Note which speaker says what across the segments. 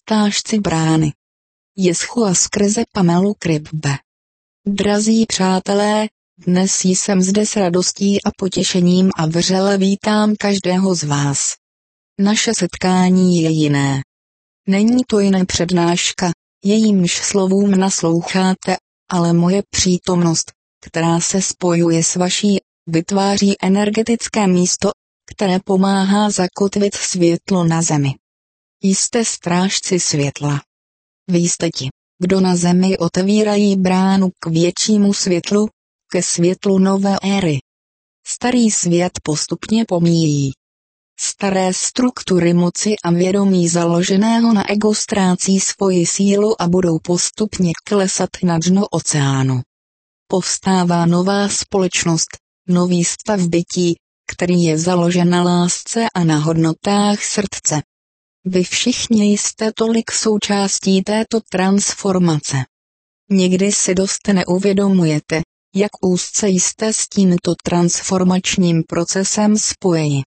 Speaker 1: strážci brány. Jeschua skrze Pamelu Kribbe. Drazí přátelé, dnes jsem zde s radostí a potěšením a vřele vítám každého z vás. Naše setkání je jiné. Není to jiné přednáška, jejímž slovům nasloucháte, ale moje přítomnost, která se spojuje s vaší, vytváří energetické místo, které pomáhá zakotvit světlo na zemi. Jste strážci světla. Vy jste ti, kdo na zemi otevírají bránu k většímu světlu, ke světlu nové éry. Starý svět postupně pomíjí. Staré struktury moci a vědomí založeného na ego ztrácí svoji sílu a budou postupně klesat na dno oceánu. Povstává nová společnost, nový stav bytí, který je založen na lásce a na hodnotách srdce. Vy všichni jste tolik součástí této transformace. Někdy si dost neuvědomujete, jak úzce jste s tímto transformačním procesem spojeni.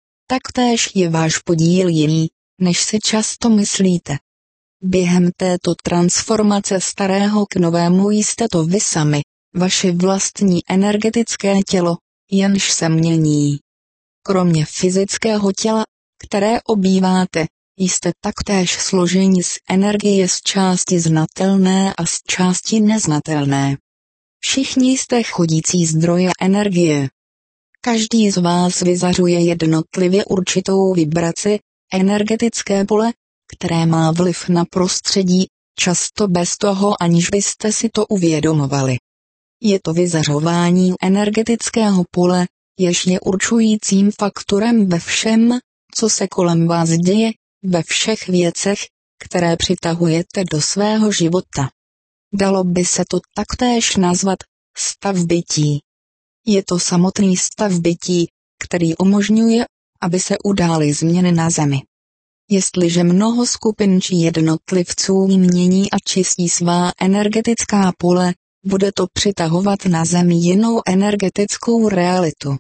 Speaker 1: Taktéž je váš podíl jiný, než si často myslíte. Během této transformace starého k novému jste to vy sami, vaše vlastní energetické tělo, jenž se mění. Kromě fyzického těla, které obýváte, jste taktéž složeni z energie z části znatelné a z části neznatelné. Všichni jste chodící zdroje energie. Každý z vás vyzařuje jednotlivě určitou vibraci, energetické pole, které má vliv na prostředí, často bez toho, aniž byste si to uvědomovali. Je to vyzařování energetického pole, jež je určujícím faktorem ve všem, co se kolem vás děje, ve všech věcech, které přitahujete do svého života. Dalo by se to taktéž nazvat stav bytí. Je to samotný stav bytí, který umožňuje, aby se udály změny na zemi. Jestliže mnoho skupin či jednotlivců mění a čistí svá energetická pole, bude to přitahovat na zemi jinou energetickou realitu.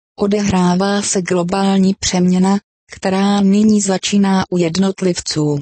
Speaker 1: Odehrává se globální přeměna, která nyní začíná u jednotlivců.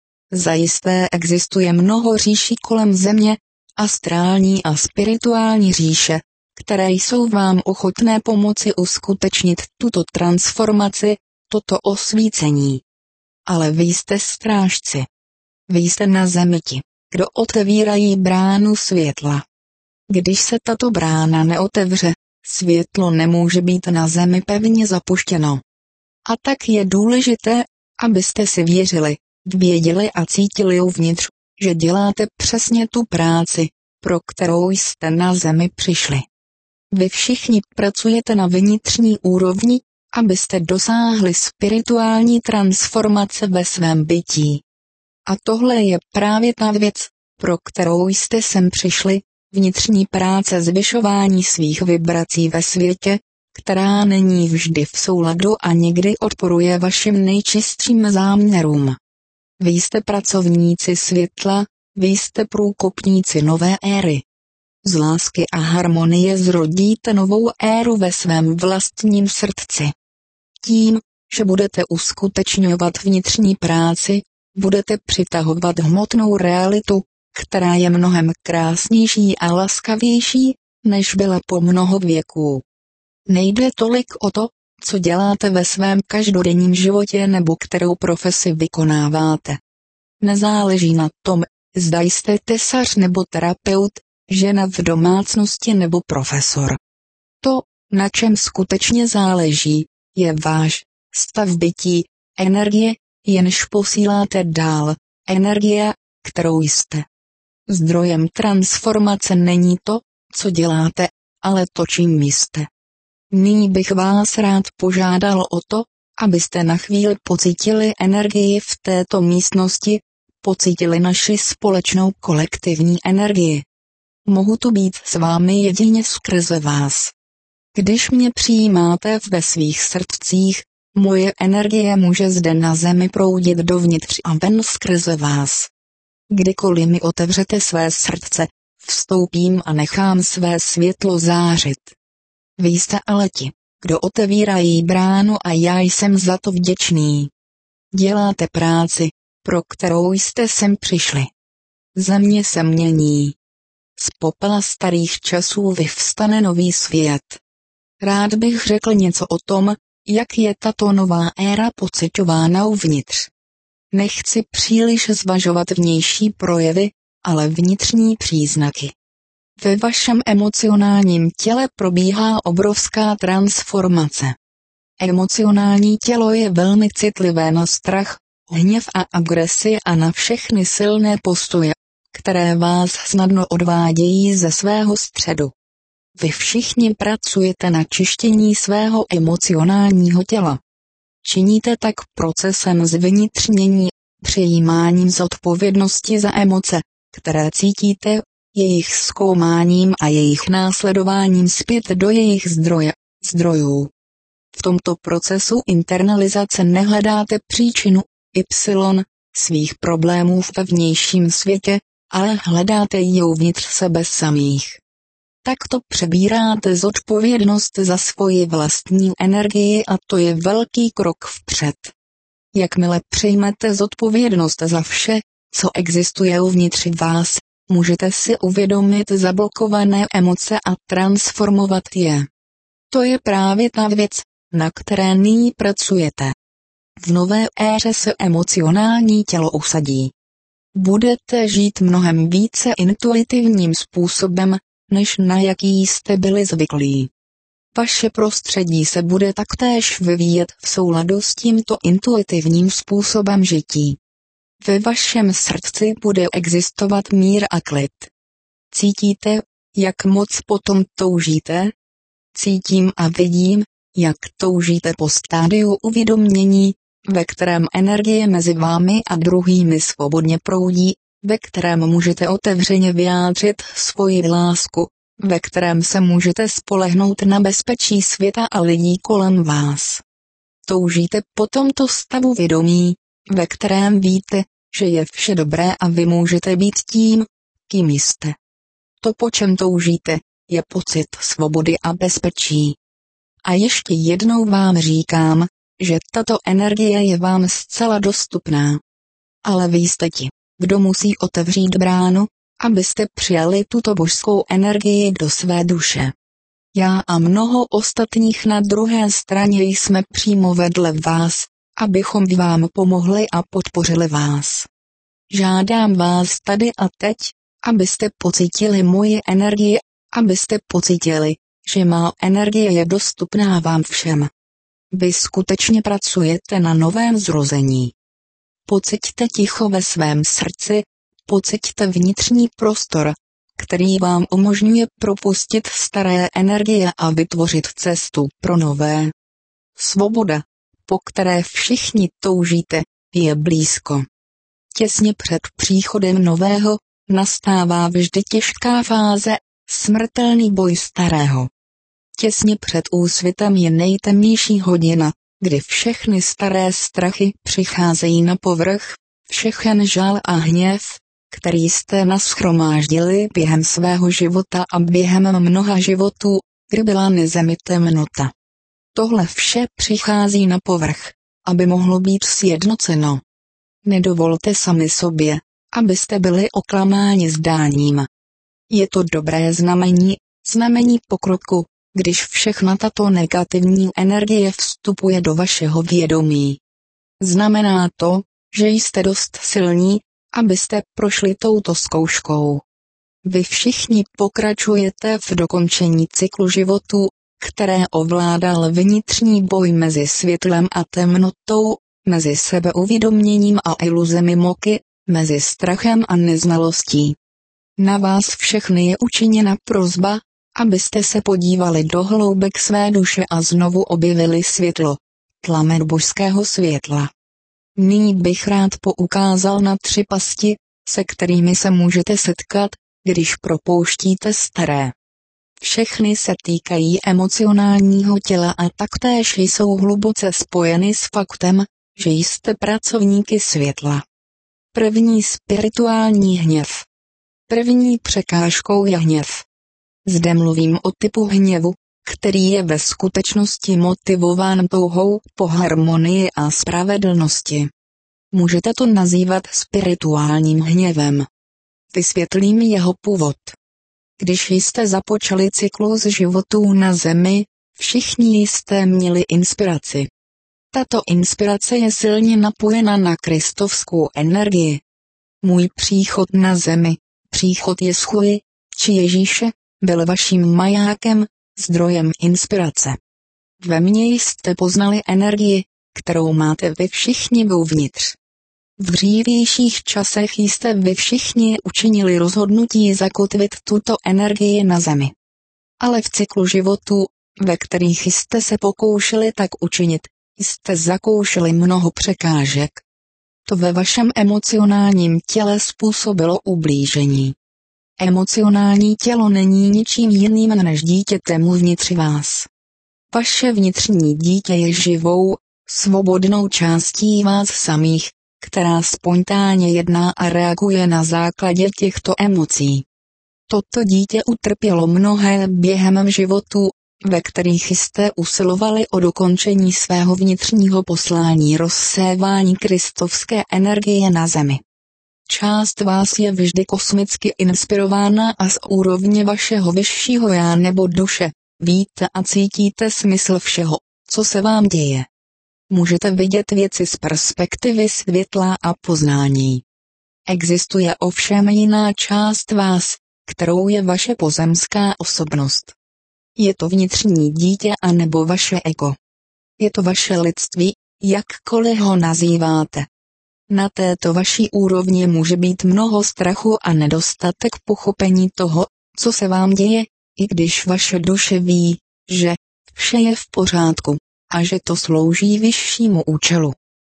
Speaker 1: Zajisté existuje mnoho říší kolem země, astrální a spirituální říše, které jsou vám ochotné pomoci uskutečnit tuto transformaci, toto osvícení. Ale vy jste strážci. Vy jste na zemi ti, kdo otevírají bránu světla. Když se tato brána neotevře, světlo nemůže být na zemi pevně zapuštěno. A tak je důležité, abyste si věřili, věděli a cítili uvnitř, že děláte přesně tu práci, pro kterou jste na zemi přišli. Vy všichni pracujete na vnitřní úrovni, abyste dosáhli spirituální transformace ve svém bytí. A tohle je právě ta věc, pro kterou jste sem přišli, vnitřní práce zvyšování svých vibrací ve světě, která není vždy v souladu a někdy odporuje vašim nejčistším záměrům. Vy jste pracovníci světla, vy jste průkopníci nové éry. Z lásky a harmonie zrodíte novou éru ve svém vlastním srdci. Tím, že budete uskutečňovat vnitřní práci, budete přitahovat hmotnou realitu, která je mnohem krásnější a laskavější, než byla po mnoho věků. Nejde tolik o to, co děláte ve svém každodenním životě nebo kterou profesi vykonáváte. Nezáleží na tom, zda jste tesař nebo terapeut, žena v domácnosti nebo profesor. To, na čem skutečně záleží, je váš stav bytí, energie, jenž posíláte dál, energie, kterou jste. Zdrojem transformace není to, co děláte, ale to, čím jste. Nyní bych vás rád požádal o to, abyste na chvíli pocítili energii v této místnosti, pocítili naši společnou kolektivní energii. Mohu tu být s vámi jedině skrze vás. Když mě přijímáte ve svých srdcích, moje energie může zde na zemi proudit dovnitř a ven skrze vás. Kdykoliv mi otevřete své srdce, vstoupím a nechám své světlo zářit. Vy jste ale ti, kdo otevírají bránu a já jsem za to vděčný. Děláte práci, pro kterou jste sem přišli. Země se mění. Z popela starých časů vyvstane nový svět. Rád bych řekl něco o tom, jak je tato nová éra pociťována uvnitř. Nechci příliš zvažovat vnější projevy, ale vnitřní příznaky. Ve vašem emocionálním těle probíhá obrovská transformace. Emocionální tělo je velmi citlivé na strach, hněv a agresi a na všechny silné postoje, které vás snadno odvádějí ze svého středu. Vy všichni pracujete na čištění svého emocionálního těla. Činíte tak procesem zvnitřnění, přijímáním zodpovědnosti za emoce, které cítíte, jejich zkoumáním a jejich následováním zpět do jejich zdrojů. V tomto procesu internalizace nehledáte příčinu svých problémů ve vnějším světě, ale hledáte ji uvnitř sebe samých. Takto přebíráte zodpovědnost za svoji vlastní energii a to je velký krok vpřed. Jakmile přijmete zodpovědnost za vše, co existuje uvnitř vás, můžete si uvědomit zablokované emoce a transformovat je. To je právě ta věc, na které nyní pracujete. V nové éře se emocionální tělo usadí. Budete žít mnohem více intuitivním způsobem, než na jaký jste byli zvyklí. Vaše prostředí se bude taktéž vyvíjet v souladu s tímto intuitivním způsobem žití. Ve vašem srdci bude existovat mír a klid. Cítíte, jak moc potom toužíte? Cítím a vidím, jak toužíte po stádiu uvědomění, ve kterém energie mezi vámi a druhými svobodně proudí, ve kterém můžete otevřeně vyjádřit svoji lásku, ve kterém se můžete spolehnout na bezpečí světa a lidí kolem vás. Toužíte po tomto stavu vědomí, ve kterém víte, že je vše dobré a vy můžete být tím, kým jste. To, po čem toužíte, je pocit svobody a bezpečí. A ještě jednou vám říkám, že tato energie je vám zcela dostupná. Ale vy jste ti, kdo musí otevřít bránu, abyste přijali tuto božskou energii do své duše. Já a mnoho ostatních na druhé straně jsme přímo vedle vás, abychom vám pomohli a podpořili vás. Žádám vás tady a teď, abyste pocítili moji energii, abyste pocítili, že má energie je dostupná vám všem. Vy skutečně pracujete na novém zrození. Pociťte ticho ve svém srdci, pociťte vnitřní prostor, který vám umožňuje propustit staré energie a vytvořit cestu pro nové. Svoboda, po které všichni toužíte, je blízko. Těsně před příchodem nového nastává vždy těžká fáze, smrtelný boj starého. Těsně před úsvitem je nejtemnější hodina, kdy všechny staré strachy přicházejí na povrch, všechen žal a hněv, který jste nashromáždili během svého života a během mnoha životů, kdy byla na zemi temnota. Tohle vše přichází na povrch, aby mohlo být sjednoceno. Nedovolte sami sobě, abyste byli oklamáni zdáním. Je to dobré znamení pokroku, když všechna tato negativní energie vstupuje do vašeho vědomí. Znamená to, že jste dost silní, abyste prošli touto zkouškou. Vy všichni pokračujete v dokončení cyklu životů, které ovládal vnitřní boj mezi světlem a temnotou, mezi sebeuvědoměním a iluzemi moky, mezi strachem a neznalostí. Na vás všechny je učiněna prosba, abyste se podívali do hloubek své duše a znovu objevili světlo, tlamen božského světla. Nyní bych rád poukázal na 3 pasti, se kterými se můžete setkat, když propouštíte staré. Všechny se týkají emocionálního těla a taktéž jsou hluboce spojeny s faktem, že jste pracovníky světla. První spirituální hněv. První překážkou je hněv. Zde mluvím o typu hněvu, který je ve skutečnosti motivován touhou po harmonii a spravedlnosti. Můžete to nazývat spirituálním hněvem. Vysvětlím jeho původ. Když jste započali cyklus životů na Zemi, všichni jste měli inspiraci. Tato inspirace je silně napojena na kristovskou energii. Můj příchod na Zemi, příchod Jeschuji, či Ježíše, byl vaším majákem, zdrojem inspirace. Ve mně jste poznali energii, kterou máte vy všichni uvnitř. V dřívějších časech jste vy všichni učinili rozhodnutí zakotvit tuto energii na Zemi. Ale v cyklu životů, ve kterých jste se pokoušeli tak učinit, jste zakoušeli mnoho překážek. To ve vašem emocionálním těle způsobilo ublížení. Emocionální tělo není ničím jiným než dítětem uvnitř vás. Vaše vnitřní dítě je živou, svobodnou částí vás samých, která spontánně jedná a reaguje na základě těchto emocí. Toto dítě utrpělo mnohé během životů, ve kterých jste usilovali o dokončení svého vnitřního poslání rozsévání kristovské energie na Zemi. Část vás je vždy kosmicky inspirována a z úrovně vašeho vyššího já nebo duše, víte a cítíte smysl všeho, co se vám děje. Můžete vidět věci z perspektivy světla a poznání. Existuje ovšem jiná část vás, kterou je vaše pozemská osobnost. Je to vnitřní dítě a nebo vaše ego. Je to vaše lidství, jakkoliv ho nazýváte. Na této vaší úrovni může být mnoho strachu a nedostatek pochopení toho, co se vám děje, i když vaše duše ví, že vše je v pořádku a že to slouží vyššímu účelu.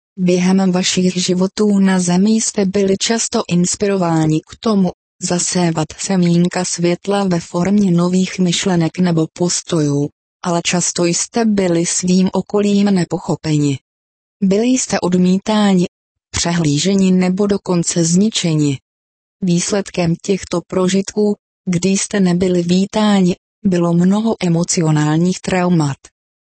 Speaker 1: Během vašich životů na Zemi jste byli často inspirováni k tomu, zasévat semínka světla ve formě nových myšlenek nebo postojů, ale často jste byli svým okolím nepochopeni. Byli jste odmítáni, přehlíženi nebo dokonce zničeni. Výsledkem těchto prožitků, kdy jste nebyli vítáni, bylo mnoho emocionálních traumat.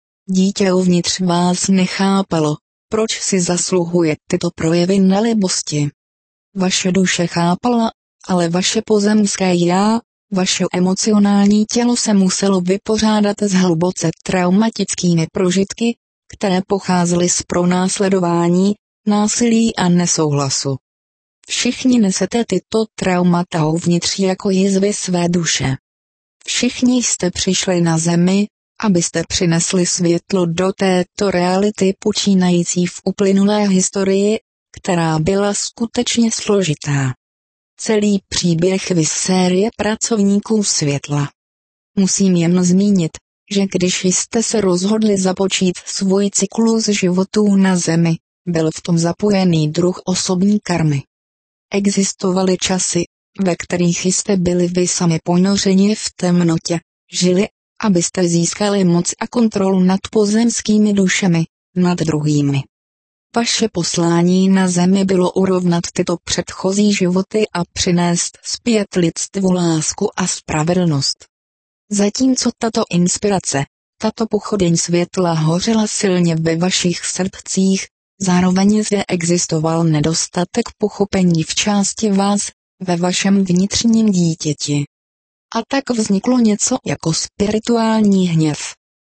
Speaker 1: Dítě uvnitř vás nechápalo, proč si zasluhuje tyto projevy nelibosti. Vaše duše chápala, ale vaše pozemské já, vaše emocionální tělo se muselo vypořádat s hluboce traumatickými prožitky, které pocházely z pronásledování, násilí a nesouhlasu. Všichni nesete tyto traumata uvnitř jako jizvy své duše. Všichni jste přišli na Zemi, abyste přinesli světlo do této reality počínající v uplynulé historii, která byla skutečně složitá. Celý příběh série pracovníků světla. Musím jen zmínit, že když jste se rozhodli započít svůj cyklus životů na Zemi, byl v tom zapojený druh osobní karmy. Existovaly časy, ve kterých jste byli vy sami ponořeni v temnotě, žili, abyste získali moc a kontrolu nad pozemskými dušemi, nad druhými. Vaše poslání na Zemi bylo urovnat tyto předchozí životy a přinést zpět lidstvu lásku a spravedlnost. Zatímco tato inspirace, tato pochodeň světla hořela silně ve vašich srdcích, zároveň zde existoval nedostatek pochopení v části vás, ve vašem vnitřním dítěti. A tak vzniklo něco jako spirituální hněv.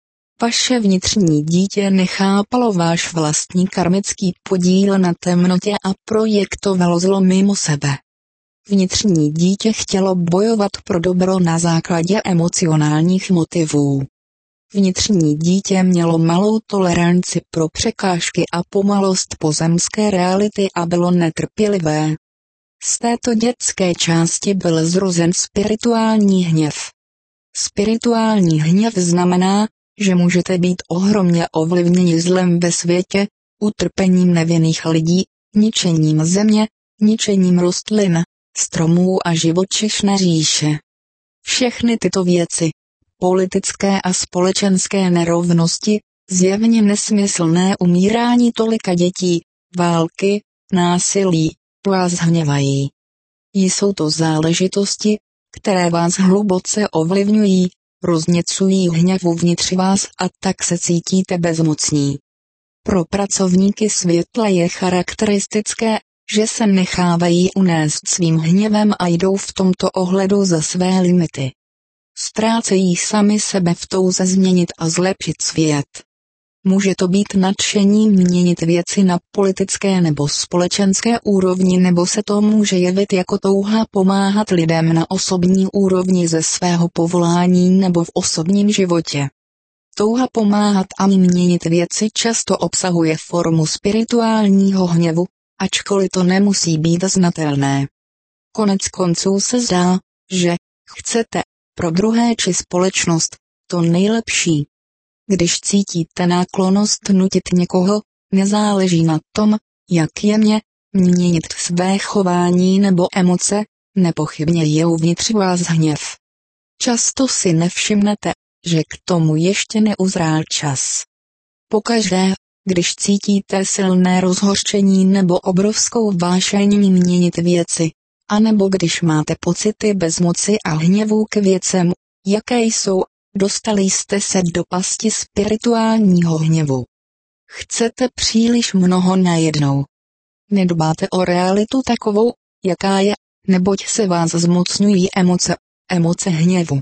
Speaker 1: Vaše vnitřní dítě nechápalo váš vlastní karmický podíl na temnotě a projektovalo zlo mimo sebe. Vnitřní dítě chtělo bojovat pro dobro na základě emocionálních motivů. Vnitřní dítě mělo malou toleranci pro překážky a pomalost pozemské reality a bylo netrpělivé. Z této dětské části byl zrozen spirituální hněv. Spirituální hněv znamená, že můžete být ohromně ovlivněni zlem ve světě, utrpením nevinných lidí, ničením země, ničením rostlin, stromů a živočišné říše. Všechny tyto věci, politické a společenské nerovnosti, zjevně nesmyslné umírání tolika dětí, války, násilí, vás hněvají. Jsou to záležitosti, které vás hluboce ovlivňují, rozněcují hněv uvnitř vás a tak se cítíte bezmocní. Pro pracovníky světla je charakteristické, že se nechávají unést svým hněvem a jdou v tomto ohledu za své limity. Ztrácejí sami sebe v touze změnit a zlepšit svět. Může to být nadšení měnit věci na politické nebo společenské úrovni, nebo se to může jevit jako touha pomáhat lidem na osobní úrovni ze svého povolání nebo v osobním životě. Touha pomáhat a měnit věci často obsahuje formu spirituálního hněvu, ačkoliv to nemusí být znatelné. Konec konců se zdá, že chcete pro druhé či společnost to nejlepší. Když cítíte náklonnost nutit někoho, nezáleží na tom, jak jemně měnit své chování nebo emoce, nepochybně je uvnitř vás hněv. Často si nevšimnete, že k tomu ještě neuzrál čas. Pokaždé, když cítíte silné rozhořčení nebo obrovskou vášeň měnit věci, anebo když máte pocity bezmoci a hněvu k věcem, jaké jsou, dostali jste se do pasti spirituálního hněvu. Chcete příliš mnoho najednou. Nedbáte o realitu takovou, jaká je, neboť se vás zmocňují emoce hněvu.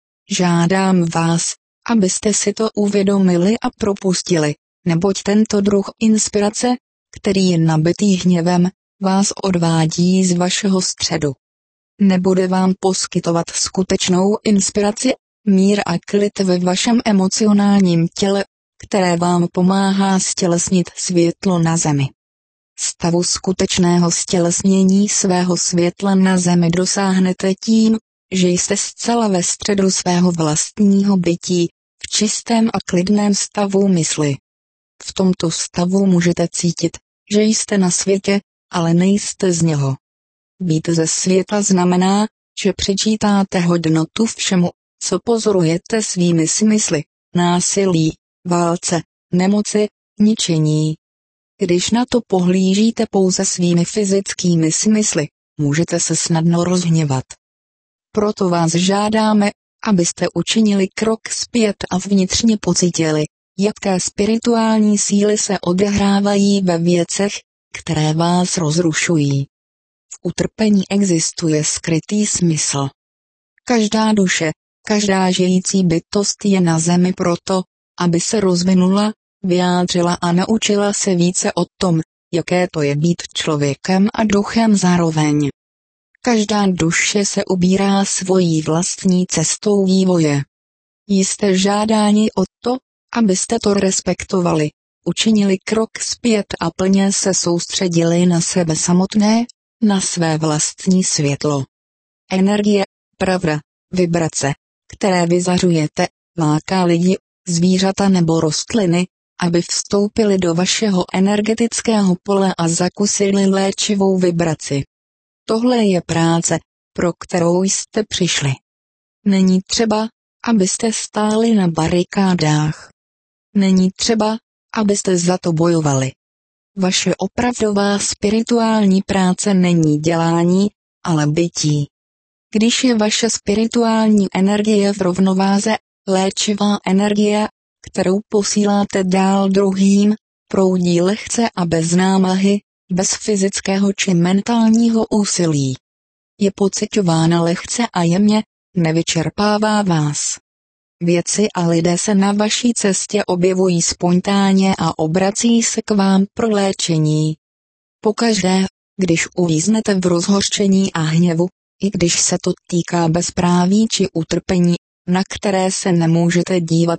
Speaker 1: Žádám vás, abyste si to uvědomili a propustili, neboť tento druh inspirace, který je nabitý hněvem, vás odvádí z vašeho středu. Nebude vám poskytovat skutečnou inspiraci, mír a klid ve vašem emocionálním těle, které vám pomáhá stělesnit světlo na zemi. Stavu skutečného stělesnění svého světla na zemi dosáhnete tím, že jste zcela ve středu svého vlastního bytí, v čistém a klidném stavu mysli. V tomto stavu můžete cítit, že jste na světě, ale nejste z něho. Být ze světa znamená, že přičítáte hodnotu všemu, co pozorujete svými smysly, násilí, válce, nemoci, ničení. Když na to pohlížíte pouze svými fyzickými smysly, můžete se snadno rozhněvat. Proto vás žádáme, abyste učinili krok zpět a vnitřně pocítili, jaké spirituální síly se odehrávají ve věcech, které vás rozrušují. V utrpení existuje skrytý smysl. Každá duše, každá žijící bytost je na zemi proto, aby se rozvinula, vyjádřila a naučila se více o tom, jaké to je být člověkem a duchem zároveň. Každá duše se ubírá svojí vlastní cestou vývoje. Jste žádáni o to, abyste to respektovali, učinili krok zpět a plně se soustředili na sebe samotné, na své vlastní světlo. Energie, pravda, vibrace, které vyzařujete, láká lidi, zvířata nebo rostliny, aby vstoupili do vašeho energetického pole a zakusili léčivou vibraci. Tohle je práce, pro kterou jste přišli. Není třeba, abyste stáli na barikádách. Není třeba, abyste za to bojovali. Vaše opravdová spirituální práce není dělání, ale bytí. Když je vaše spirituální energie v rovnováze, léčivá energie, kterou posíláte dál druhým, proudí lehce a bez námahy, bez fyzického či mentálního úsilí. Je pociťována lehce a jemně, nevyčerpává vás. Věci a lidé se na vaší cestě objevují spontánně a obrací se k vám pro léčení. Pokaždé, když uvíznete v rozhořčení a hněvu, i když se to týká bezpráví či utrpení, na které se nemůžete dívat,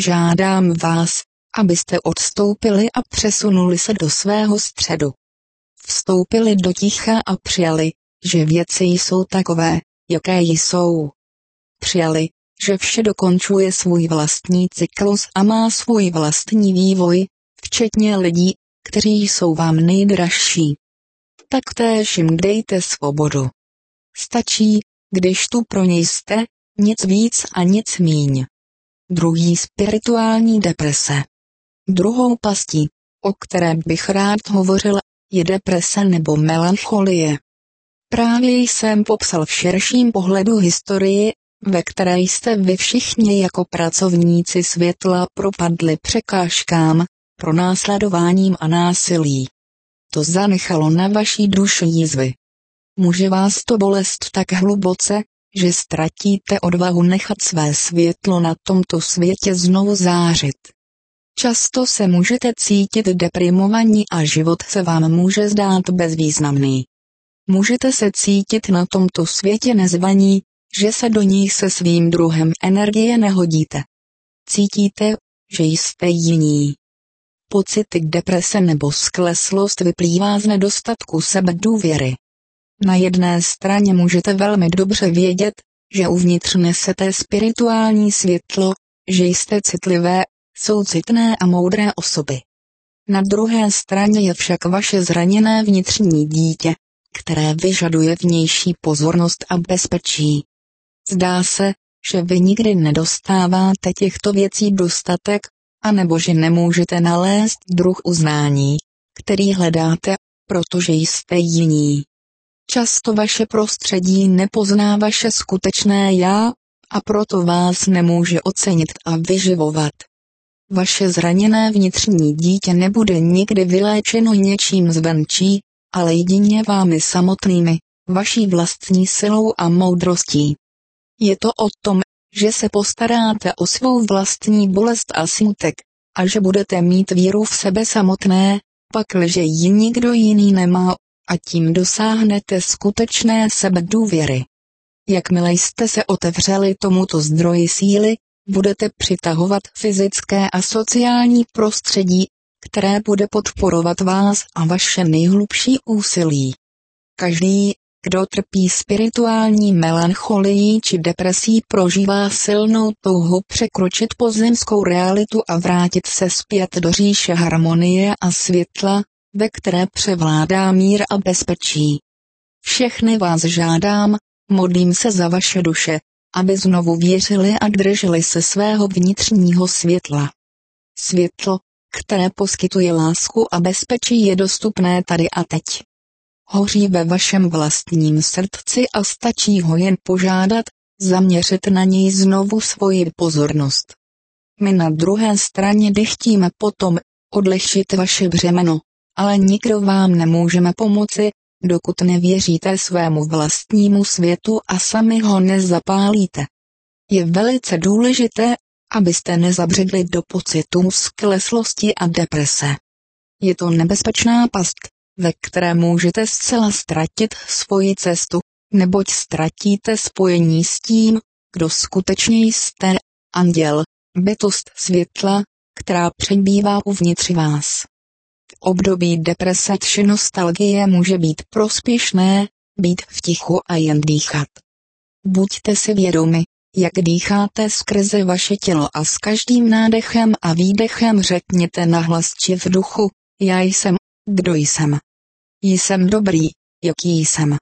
Speaker 1: žádám vás, abyste odstoupili a přesunuli se do svého středu. Vstoupili do ticha a přijali, že věci jsou takové, jaké jsou. Přijali, že vše dokončuje svůj vlastní cyklus a má svůj vlastní vývoj, včetně lidí, kteří jsou vám nejdražší. Taktéž jim dejte svobodu. Stačí, když tu pro ně jste, nic víc a nic míň. Druhý spirituální deprese. Druhou pastí, o které bych rád hovořil, je deprese nebo melancholie. Právě jsem popsal v širším pohledu historii, ve které jste vy všichni jako pracovníci světla propadli překážkám, pronásledováním a násilí. To zanechalo na vaší duši jizvy. Může vás to bolest tak hluboce, že ztratíte odvahu nechat své světlo na tomto světě znovu zářit. Často se můžete cítit deprimovaní a život se vám může zdát bezvýznamný. Můžete se cítit na tomto světě nezvaní, že se do ní se svým druhem energie nehodíte. Cítíte, že jste jiní. Pocity deprese nebo skleslost vyplývá z nedostatku sebedůvěry. Na jedné straně můžete velmi dobře vědět, že uvnitř nesete spirituální světlo, že jste citlivé, soucitné a moudré osoby. Na druhé straně je však vaše zraněné vnitřní dítě, které vyžaduje vnější pozornost a bezpečí. Zdá se, že vy nikdy nedostáváte těchto věcí dostatek, anebo že nemůžete nalézt druh uznání, který hledáte, protože jste jiní. Často vaše prostředí nepozná vaše skutečné já, a proto vás nemůže ocenit a vyživovat. Vaše zraněné vnitřní dítě nebude nikdy vyléčeno něčím zvenčí, ale jedině vámi samotnými, vaší vlastní silou a moudrostí. Je to o tom, že se postaráte o svou vlastní bolest a smutek, a že budete mít víru v sebe samotné, pakliže ji nikdo jiný nemá, a tím dosáhnete skutečné sebedůvěry. Jakmile jste se otevřeli tomuto zdroji síly, budete přitahovat fyzické a sociální prostředí, které bude podporovat vás a vaše nejhlubší úsilí. Každý, kdo trpí spirituální melancholií či depresí, prožívá silnou touhu překročit pozemskou realitu a vrátit se zpět do říše harmonie a světla, ve které převládá mír a bezpečí. Všechny vás žádám, modlím se za vaše duše, aby znovu věřili a drželi se svého vnitřního světla. Světlo, které poskytuje lásku a bezpečí, je dostupné tady a teď. Hoří ve vašem vlastním srdci a stačí ho jen požádat, zaměřit na něj znovu svoji pozornost. My na druhé straně dychtíme potom odlehčit vaše břemeno, ale nikdo vám nemůžeme pomoci, dokud nevěříte svému vlastnímu světu a sami ho nezapálíte. Je velice důležité, abyste nezabředli do pocitů skleslosti a deprese. Je to nebezpečná past, ve které můžete zcela ztratit svoji cestu, neboť ztratíte spojení s tím, kdo skutečně jste, anděl, bytost světla, která přebývá uvnitř vás. V období deprese či nostalgie může být prospěšné být v tichu a jen dýchat. Buďte si vědomi, jak dýcháte skrze vaše tělo a s každým nádechem a výdechem řekněte nahlas či v duchu: já jsem, kdo jsem. Jsem dobrý, jaký jsem.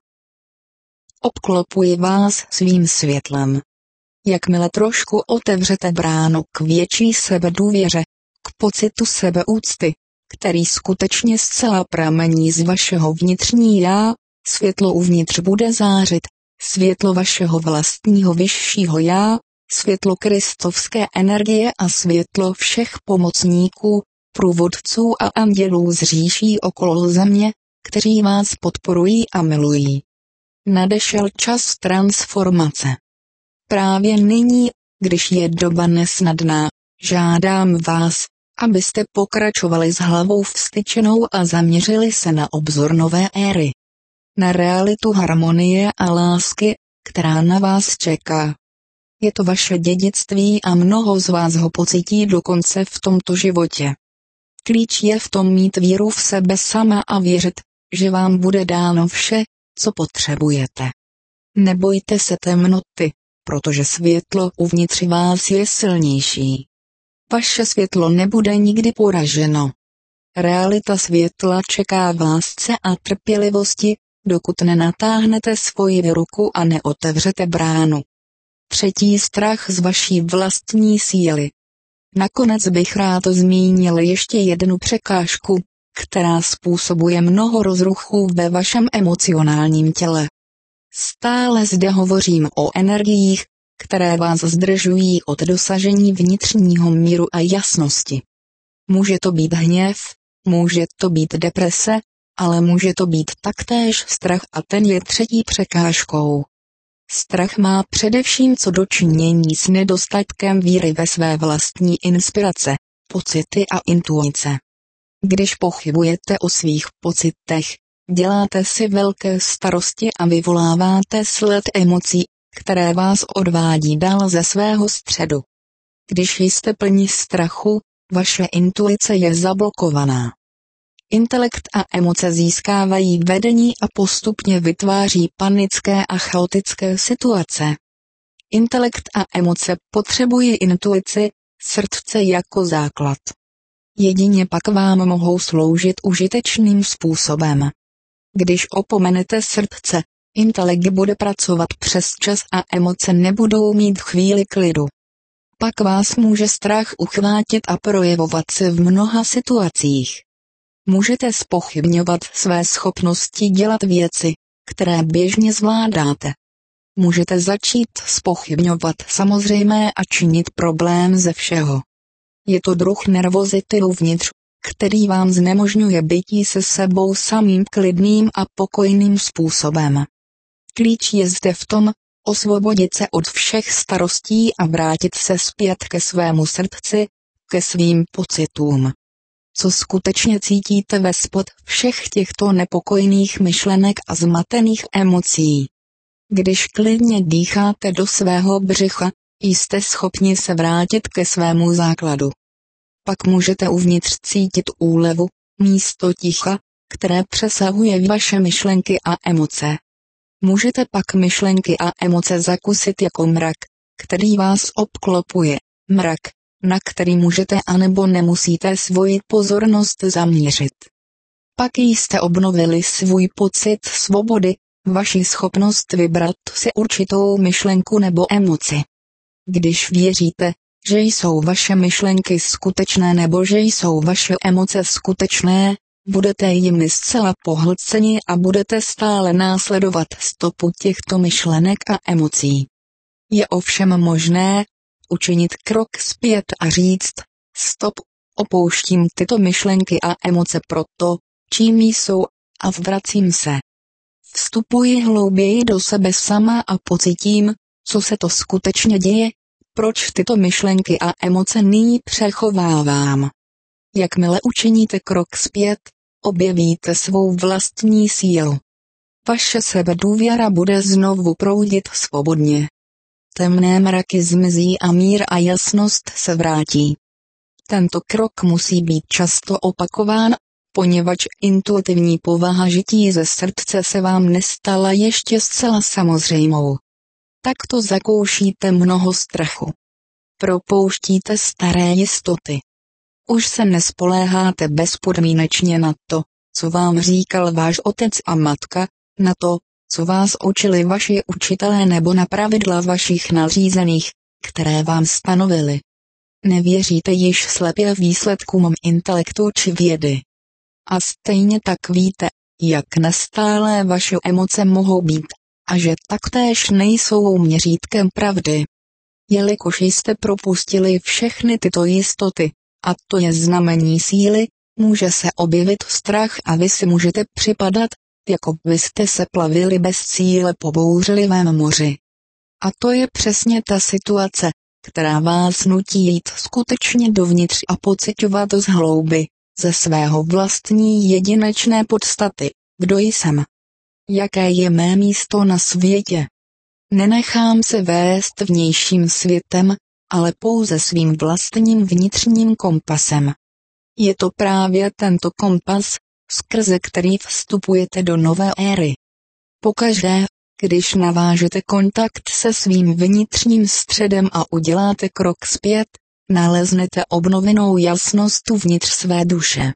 Speaker 1: Obklopuji vás svým světlem. Jakmile trošku otevřete bránu k větší sebedůvěře, k pocitu sebeúcty, který skutečně zcela pramení z vašeho vnitřní já, světlo uvnitř bude zářit, světlo vašeho vlastního vyššího já, světlo kristovské energie a světlo všech pomocníků, průvodců a andělů z říší okolo země, kteří vás podporují a milují. Nadešel čas transformace. Právě nyní, když je doba nesnadná, žádám vás, abyste pokračovali s hlavou vztyčenou a zaměřili se na obzor nové éry. Na realitu harmonie a lásky, která na vás čeká. Je to vaše dědictví a mnoho z vás ho pocítí dokonce v tomto životě. Klíč je v tom mít víru v sebe sama a věřit, že vám bude dáno vše, co potřebujete. Nebojte se temnoty, protože světlo uvnitř vás je silnější. Vaše světlo nebude nikdy poraženo. Realita světla čeká v lásce a trpělivosti, dokud nenatáhnete svoji ruku a neotevřete bránu. Třetí strach z vaší vlastní síly. Nakonec bych rád zmínil ještě jednu překážku, která způsobuje mnoho rozruchů ve vašem emocionálním těle. Stále zde hovořím o energiích, které vás zdržují od dosažení vnitřního míru a jasnosti. Může to být hněv, může to být deprese, ale může to být taktéž strach a ten je třetí překážkou. Strach má především co do činění s nedostatkem víry ve své vlastní inspirace, pocity a intuice. Když pochybujete o svých pocitech, děláte si velké starosti a vyvoláváte sled emocí, které vás odvádí dál ze svého středu. Když jste plní strachu, vaše intuice je zablokovaná. Intelekt a emoce získávají vedení a postupně vytváří panické a chaotické situace. Intelekt a emoce potřebují intuici, srdce jako základ. Jedině pak vám mohou sloužit užitečným způsobem. Když opomenete srdce, intelekt bude pracovat přes čas a emoce nebudou mít chvíli klidu. Pak vás může strach uchvátit a projevovat se v mnoha situacích. Můžete zpochybňovat své schopnosti dělat věci, které běžně zvládáte. Můžete začít zpochybňovat samozřejmé a činit problém ze všeho. Je to druh nervozity uvnitř, který vám znemožňuje bytí se sebou samým klidným a pokojným způsobem. Klíč je zde v tom, osvobodit se od všech starostí a vrátit se zpět ke svému srdci, ke svým pocitům. Co skutečně cítíte vespod všech těchto nepokojných myšlenek a zmatených emocí? Když klidně dýcháte do svého břicha, jste schopni se vrátit ke svému základu. Pak můžete uvnitř cítit úlevu, místo ticha, které přesahuje vaše myšlenky a emoce. Můžete pak myšlenky a emoce zakusit jako mrak, který vás obklopuje, mrak, na který můžete anebo nemusíte svoji pozornost zaměřit. Pak jste obnovili svůj pocit svobody, vaši schopnost vybrat si určitou myšlenku nebo emoci. Když věříte, že jsou vaše myšlenky skutečné nebo že jsou vaše emoce skutečné, budete jimi zcela pohlceni a budete stále následovat stopu těchto myšlenek a emocí. Je ovšem možné učinit krok zpět a říct, stop, opouštím tyto myšlenky a emoce proto, čím jsou, a vracím se. Vstupuji hlouběji do sebe sama a pocítím, co se to skutečně děje, proč tyto myšlenky a emoce nyní přechovávám. Jakmile učiníte krok zpět, objevíte svou vlastní sílu. Vaše sebedůvěra bude znovu proudit svobodně. Temné mraky zmizí a mír a jasnost se vrátí. Tento krok musí být často opakován, poněvadž intuitivní povaha žití ze srdce se vám nestala ještě zcela samozřejmou. Takto zakoušíte mnoho strachu. Propouštíte staré jistoty. Už se nespoléháte bezpodmínečně na to, co vám říkal váš otec a matka, na to, co vás učili vaši učitelé nebo na pravidla vašich nadřízených, které vám stanovili. Nevěříte již slepě výsledkům intelektu či vědy. A stejně tak víte, jak nestálé vaše emoce mohou být, a že taktéž nejsou měřítkem pravdy. Jelikož jste propustili všechny tyto jistoty, a to je znamení síly, může se objevit strach a vy si můžete připadat, jako byste se plavili bez cíle po bouřlivém moři. A to je přesně ta situace, která vás nutí jít skutečně dovnitř a pociťovat z hlouby, ze svého vlastní jedinečné podstaty, kdo jsem. Jaké je mé místo na světě? Nenechám se vést vnějším světem, ale pouze svým vlastním vnitřním kompasem. Je to právě tento kompas, skrze který vstupujete do nové éry. Pokaždé, když navážete kontakt se svým vnitřním středem a uděláte krok zpět, naleznete obnovenou jasnost uvnitř své duše.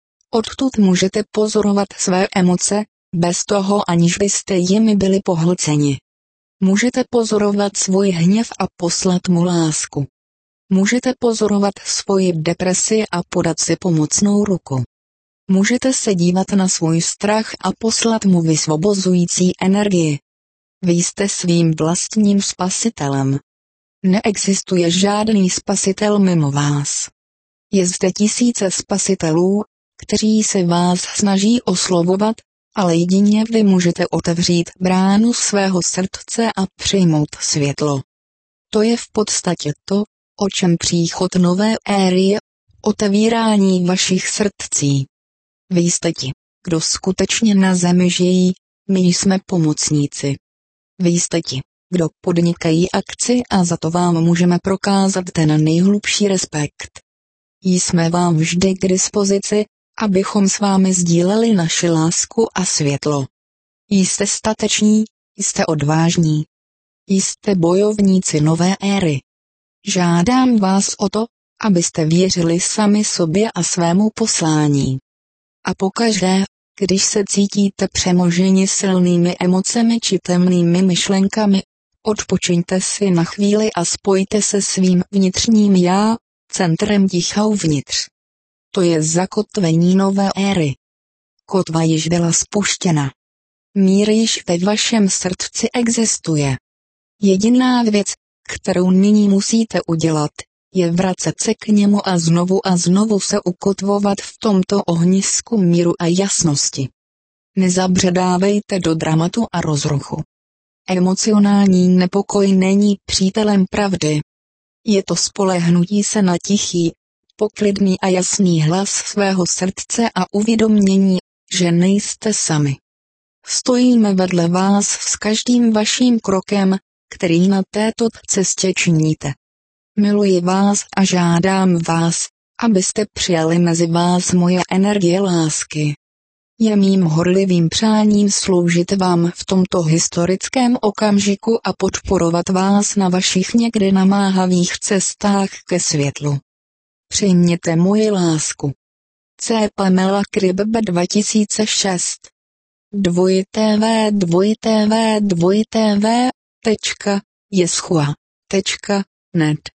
Speaker 1: Odtud můžete pozorovat své emoce, bez toho aniž byste jimi byli pohlceni. Můžete pozorovat svůj hněv a poslat mu lásku. Můžete pozorovat svoji depresi a podat si pomocnou ruku. Můžete se dívat na svůj strach a poslat mu vysvobozující energii. Vy jste svým vlastním spasitelem. Neexistuje žádný spasitel mimo vás. Je zde tisíce spasitelů, kteří se vás snaží oslovovat, ale jedině vy můžete otevřít bránu svého srdce a přijmout světlo. To je v podstatě to, o čem příchod nové éry je, otevírání vašich srdcí. Vy jste ti, kdo skutečně na zemi žijí, my jsme pomocníci. Vy jste ti, kdo podnikají akci a za to vám můžeme prokázat ten nejhlubší respekt. Jsme vám vždy k dispozici, abychom s vámi sdíleli naši lásku a světlo. Jste stateční, jste odvážní. Jste bojovníci nové éry. Žádám vás o to, abyste věřili sami sobě a svému poslání. A pokaždé, když se cítíte přemoženi silnými emocemi či temnými myšlenkami, odpočiňte si na chvíli a spojte se svým vnitřním já, centrem ticha uvnitř. To je zakotvení nové éry. Kotva již byla spuštěna. Mír již ve vašem srdci existuje. Jediná věc, kterou nyní musíte udělat, je vracet se k němu a znovu se ukotvovat v tomto ohnisku míru a jasnosti. Nezabředávejte do dramatu a rozruchu. Emocionální nepokoj není přítelem pravdy. Je to spolehnutí se na tichý, poklidný a jasný hlas svého srdce a uvědomění, že nejste sami. Stojíme vedle vás s každým vaším krokem, který na této cestě činíte. Miluji vás a žádám vás, abyste přijali mezi vás moje energie lásky. Je mým horlivým přáním sloužit vám v tomto historickém okamžiku a podporovat vás na vašich někdy namáhavých cestách ke světlu. Přijměte moji lásku. C. Pamela Kribbe 2006 www.yeshua.net